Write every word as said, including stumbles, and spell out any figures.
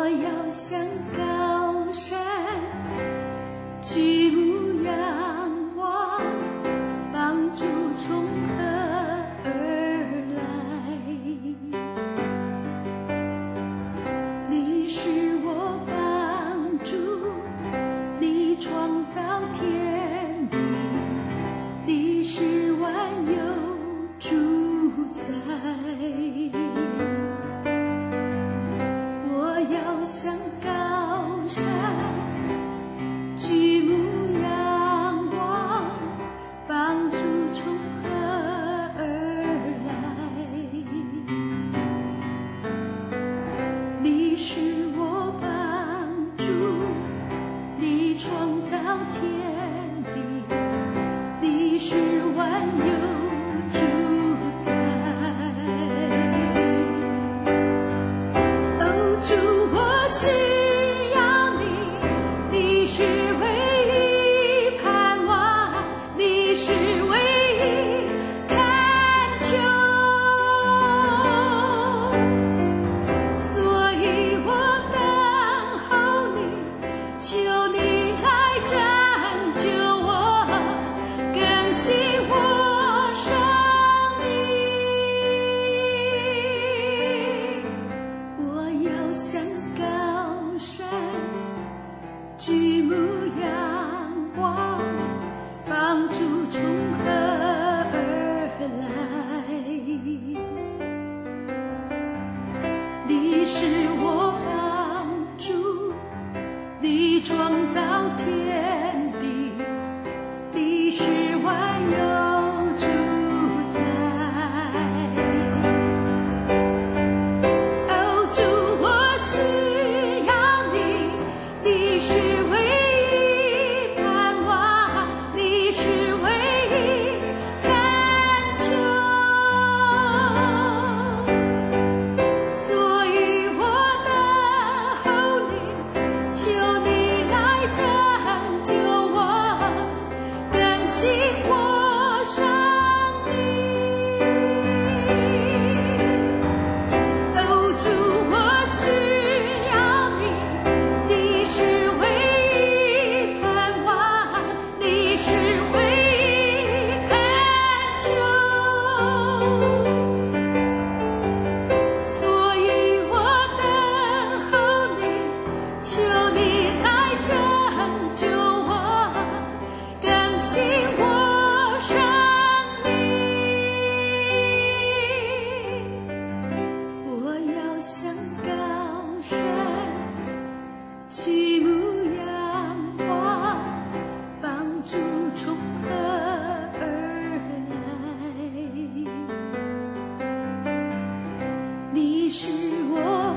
我要向高山举目仰望，帮助从何而来？你是我帮助，你创造天地，你是万有主宰。我要向高山举目仰望，帮助从何而来？你是我帮助，你创造天地，你是万有主宰。哦，主，我需要你，你是唯一盼望，你是唯一恳求，所以我等候你，求你来拯救我，更新我生命。我要向高山举目仰望，帮助从何而来？你是我帮助，你创造天地，你是万有主宰。哦，主，我需要你，你是唯一盼望，你是唯一恳求，所以我等候你，求你来拯救我，更新我生命。哦，主，我需要你，你是唯一盼望，你是唯一恳求，所以我等候你，求你来拯救我，更新我生命。我要向高山举目仰望，帮助从何而来？你是我